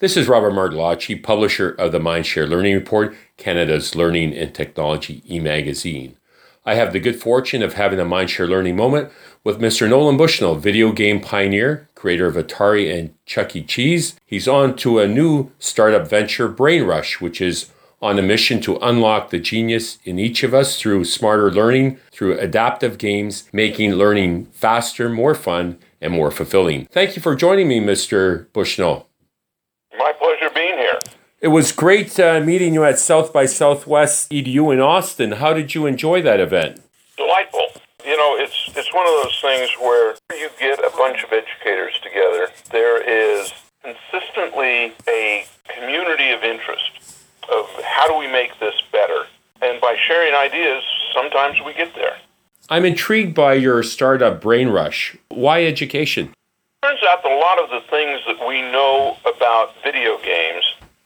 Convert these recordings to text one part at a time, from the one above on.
This is Robert Martellacci, publisher of the Mindshare Learning Report, Canada's learning and technology e-magazine. I have the good fortune of having a Mindshare Learning moment with Mr. Nolan Bushnell, video game pioneer, creator of Atari and Chuck E. Cheese. He's on to a new startup venture, BrainRush, which is on a mission to unlock the genius in each of us through smarter learning, through adaptive games, making learning faster, more fun, and more fulfilling. Thank you for joining me, Mr. Bushnell. My pleasure being here. It was great meeting you at South by Southwest EDU in Austin. How did you enjoy that event? Delightful. You know, it's one of those things where you get a bunch of educators together. There is consistently a community of interest of how do we make this better. And by sharing ideas, sometimes we get there. I'm intrigued by your startup, BrainRush. Why education? Turns out that a lot of the things that we know about video games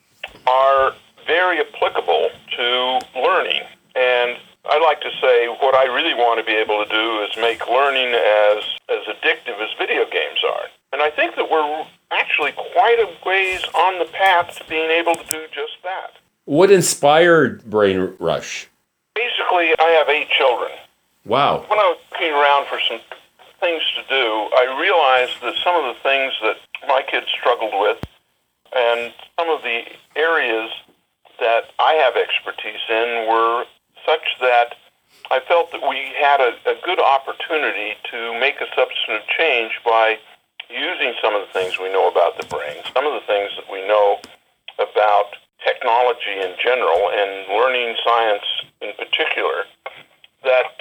are very applicable to learning. And I like to say what I really want to be able to do is make learning as addictive as video games are. And I think that we're actually quite a ways on the path to being able to do just that. What inspired BrainRush? Basically, I have 8 children. Wow. When I was looking around for some things to do, I realized that some of the things that my kids struggled with and some of the areas that I have expertise in were such that I felt that we had a good opportunity to make a substantive change by using some of the things we know about the brain, some of the things that we know about technology in general and learning science in particular, that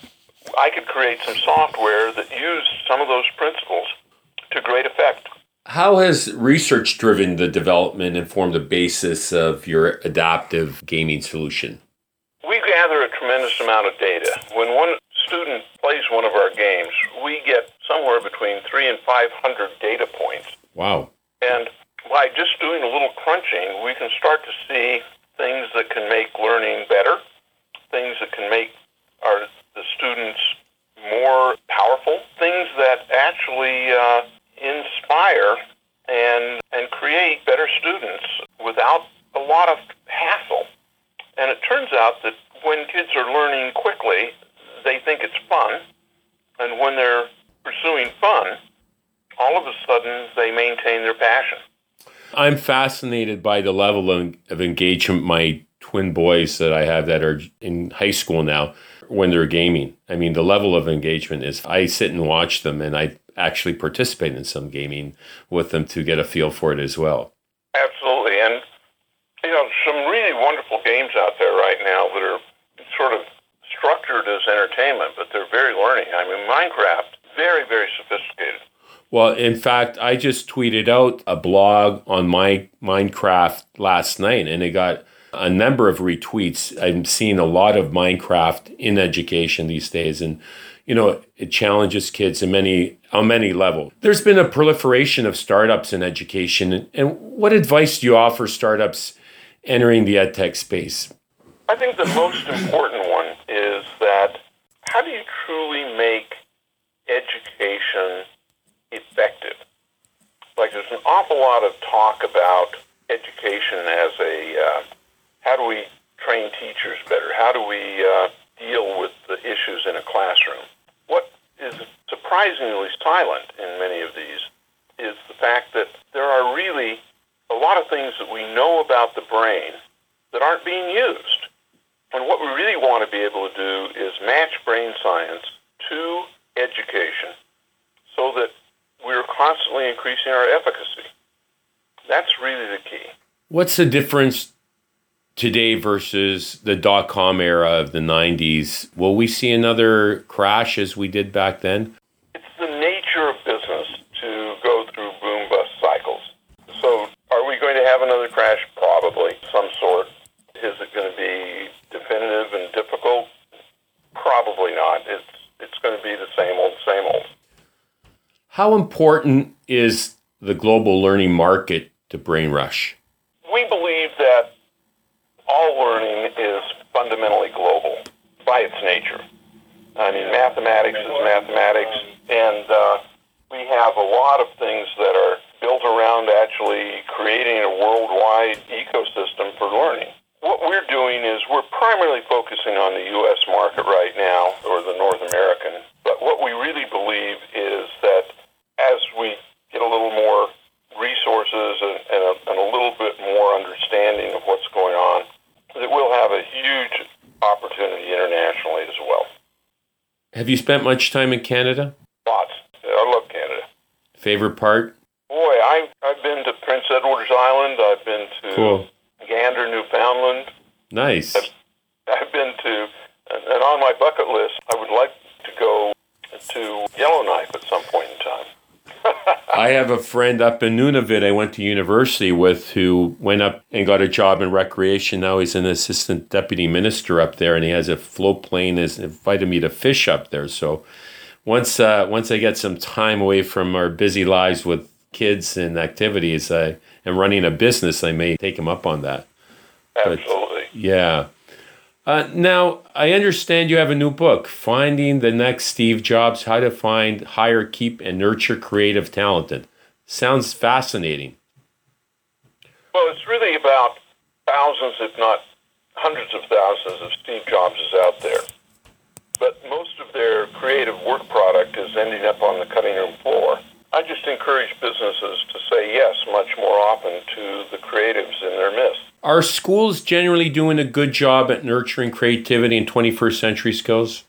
I could create some software that used some of those principles to great effect. How has research driven the development and formed the basis of your adaptive gaming solution? We gather a tremendous amount of data. When one student plays one of our games, we get somewhere between 300 and 500 data points. Wow. And by just doing a little crunching, we can start to see things that can make learning better, things that can make the students more powerful, things that actually inspire and create better students without a lot of hassle. And it turns out that when kids are learning quickly, they think it's fun. And when they're pursuing fun, all of a sudden they maintain their passion. I'm fascinated by the level of engagement my twin boys that I have that are in high school now when they're gaming. I mean, the level of engagement is, I sit and watch them, and I actually participate in some gaming with them to get a feel for it as well. Absolutely. And, you know, some really wonderful games out there right now that are sort of structured as entertainment, but they're very learning. I mean, Minecraft, very, very sophisticated. Well, in fact, I just tweeted out a blog on my Minecraft last night, and it got a number of retweets. I'm seeing a lot of Minecraft in education these days, and you know, it challenges kids on many levels. There's been a proliferation of startups in education, and what advice do you offer startups entering the edtech space? I think the most important one is that how do you truly make education effective? Like, there's an awful lot of talk about education as how do we train teachers better? How do we deal with the issues in a classroom? What is surprisingly silent in many of these is the fact that there are really a lot of things that we know about the brain that aren't being used. And what we really want to be able to do is match brain science to education so that we're constantly increasing our efficacy. That's really the key. What's the difference today versus the dot-com era of the 90s? Will we see another crash as we did back then? It's the nature of business to go through boom-bust cycles. So are we going to have another crash? Probably, some sort. Is it going to be definitive and difficult? Probably not. It's going to be the same old, same old. How important is the global learning market to BrainRush? We believe that all learning is fundamentally global by its nature. I mean, mathematics is mathematics, and we have a lot of things that are built built around actually creating a worldwide ecosystem for learning. What we're doing is we're primarily focusing on the U.S. market right now, or the North American. But what we really believe is that as we get a little more resources and a little bit more understanding of what's going on, that we'll have a huge opportunity internationally as well. Have you spent much time in Canada? Lots. I love Canada. Favorite part? Boy, I've been to Prince Edward's Island. I've been to Gander, Newfoundland. Nice. I've been to, and on my bucket list, I would like to go to Yellowknife at some point in time. I have a friend up in Nunavut I went to university with who went up and got a job in recreation. Now he's an assistant deputy minister up there, and he has a float plane. Has invited me to fish up there. So once I get some time away from our busy lives with kids and activities and running a business, I may take him up on that. Absolutely. But, yeah. Now, I understand you have a new book, Finding the Next Steve Jobs, How to Find, Hire, Keep, and Nurture Creative Talent. Sounds fascinating. Well, it's really about thousands, if not hundreds of thousands of Steve Jobses out there. But most of their creative work product is ending up on the cutting room floor. I just encourage businesses to say yes much more often to the creatives in their midst. Are schools generally doing a good job at nurturing creativity and 21st century skills?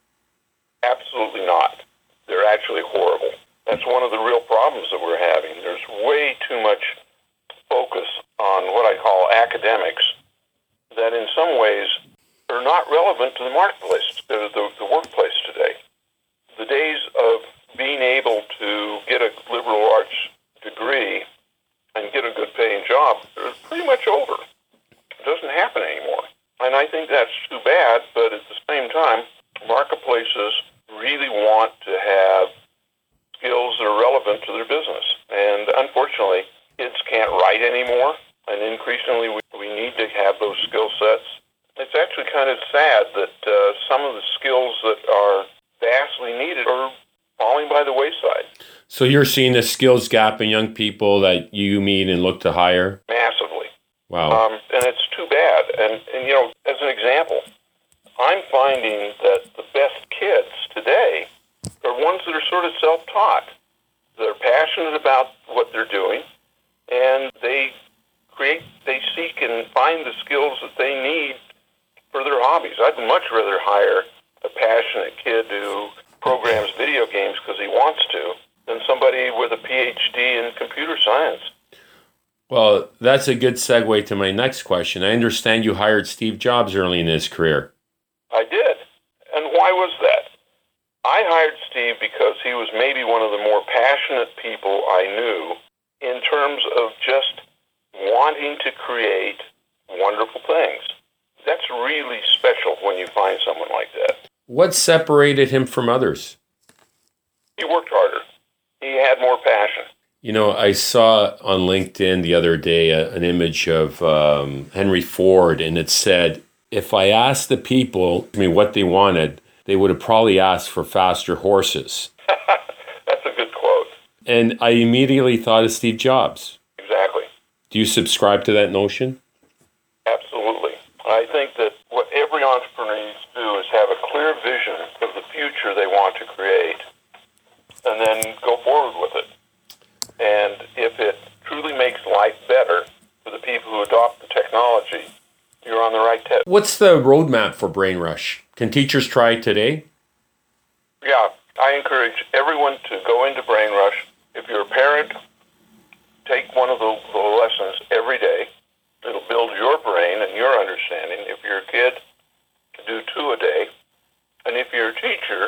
Absolutely not. They're actually horrible. That's one of the real problems that we're having. There's way too much focus on what I call academics that in some ways are not relevant to the marketplace, the workplace today. The days of being able to get a liberal arts degree and get a good paying job is pretty much over. It doesn't happen anymore. And I think that's too bad, but at the same time, marketplaces really want to have skills that are relevant to their business. And unfortunately, kids can't write anymore, and increasingly we need to have those skill sets. It's actually kind of sad that some of the skills that are vastly needed are falling by the wayside. So you're seeing a skills gap in young people that you meet and look to hire? Massively. Wow. And it's too bad. And, you know, as an example, I'm finding that the best kids today are ones that are sort of self-taught. They're passionate about what they're doing, and they seek and find the skills that they need for their hobbies. I'd much rather hire a passionate kid who programs video games because he wants to than somebody with a PhD in computer science. Well, that's a good segue to my next question. I understand you hired Steve Jobs early in his career. I did. And why was that? I hired Steve because he was maybe one of the more passionate people I knew in terms of just wanting to create wonderful things. That's really special when you find someone like that. What separated him from others? He worked harder. He had more passion. You know, I saw on LinkedIn the other day an image of Henry Ford, and it said, if I asked the people what they wanted, they would have probably asked for faster horses. That's a good quote. And I immediately thought of Steve Jobs. Exactly. Do you subscribe to that notion? Absolutely. I think that what every entrepreneur needs to do is have a clear vision of the future they want to create and then go forward with it. And if it truly makes life better for the people who adopt the technology, you're on the right tip. What's the roadmap for BrainRush? Can teachers try it today? Yeah, I encourage everyone to go into BrainRush. If you're a parent, take one of the lessons every day. It'll build your brain and your understanding. If you're a kid, do 2 a day. And if you're a teacher,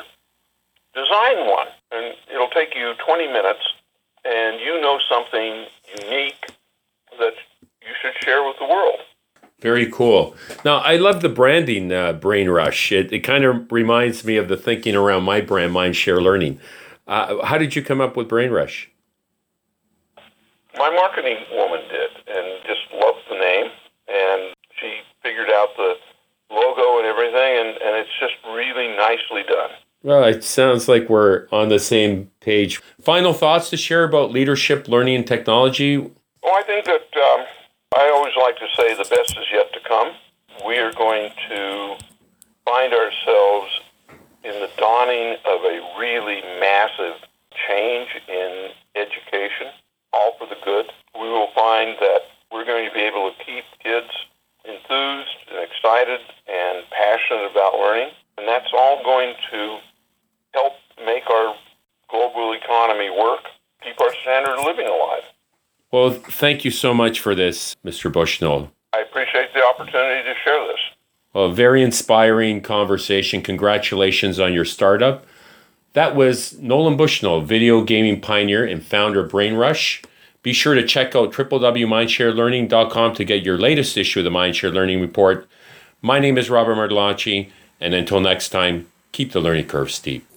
design one. And it'll take you 20 minutes, and you know something unique that you should share with the world. Very cool. Now, I love the branding, BrainRush. It kind of reminds me of the thinking around my brand, Mindshare Learning. How did you come up with BrainRush? My marketing woman did, and just loved the name, and she figured out the logo and everything, and it's just really nicely done. Well, it sounds like we're on the same page. Final thoughts to share about leadership, learning, and technology? Well, I think that I always like to say the best is yet to come. We are going to find ourselves in the dawning of a really massive change in education, all for the good. We will find that we're going to be able to keep kids enthused and excited and passionate about learning, and that's all going to help make our global economy work, keep our standard of living alive. Well, thank you so much for this, Mr. Bushnell. I appreciate the opportunity to share this. Well, very inspiring conversation. Congratulations on your startup. That was Nolan Bushnell, video gaming pioneer and founder of BrainRush. Be sure to check out www.mindsharelearning.com to get your latest issue of the Mindshare Learning Report. My name is Robert Martellacci, and until next time, keep the learning curve steep.